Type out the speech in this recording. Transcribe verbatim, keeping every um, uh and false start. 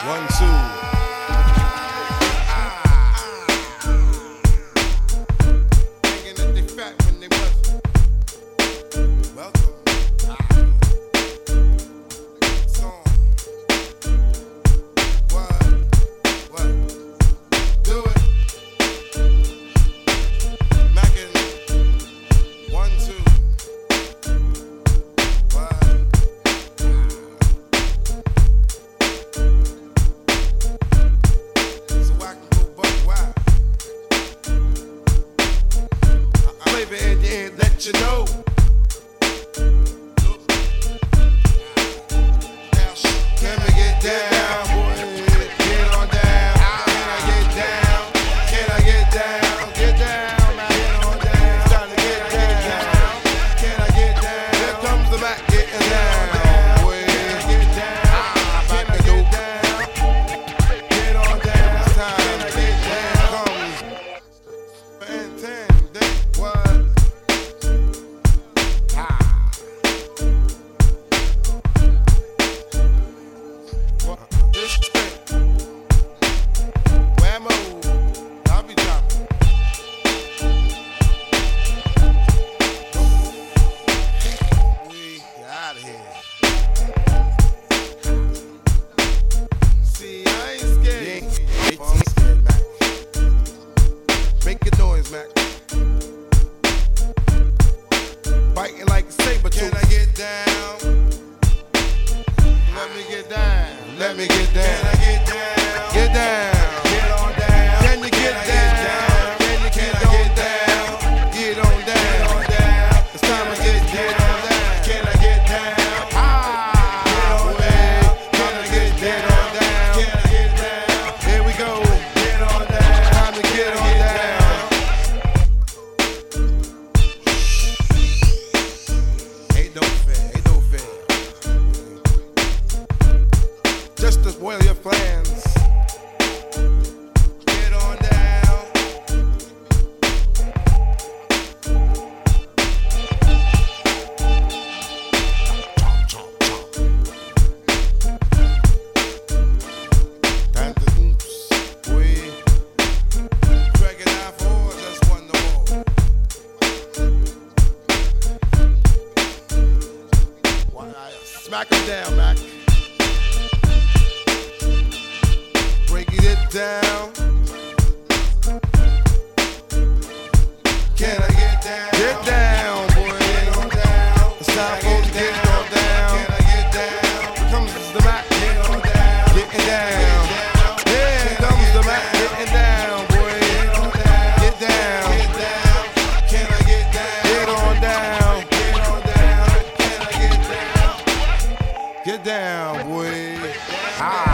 One, two. Thinking that they fat when they wasn't. Welcome. Song. What? What? Do it. Mackin'. One, two. Let you know. Can we get down, boy? Get on down. Can I get down? Can I get down? Get down, man. Get on down. It's time to get down. Can I get down? Here comes the Mac getting down, boy. Can I get down? Can I get down? Get on down. It's time to get down. Comes ten, ten, what? Biting like a saber tooth. Can I get down? Let me get down. Let me get down. Can I get down? Get down. Get on down. Can you get down? Can you get on down? Get on down. It's time to get down. Can I get down? Ah, get on down. Can I get down? Can I get down? Here we go. Get on down. Time to get on down. Just to spoil your plans. Get on down. Chomp, chomp, chomp. Time to oops, boy. Drag it out for just one no more. Smack him down, Mac. Breaking it down. Can I get down? Get down, boy. Get on down. It's time for to get on down. Can I get down? Here comes the Mac. Get on down. Getting down. Here comes the Mac. Getting down, boy. Get down. Get down. Can I get down? Get on down. Get on down. Can I get down? Get down, boy. Ah.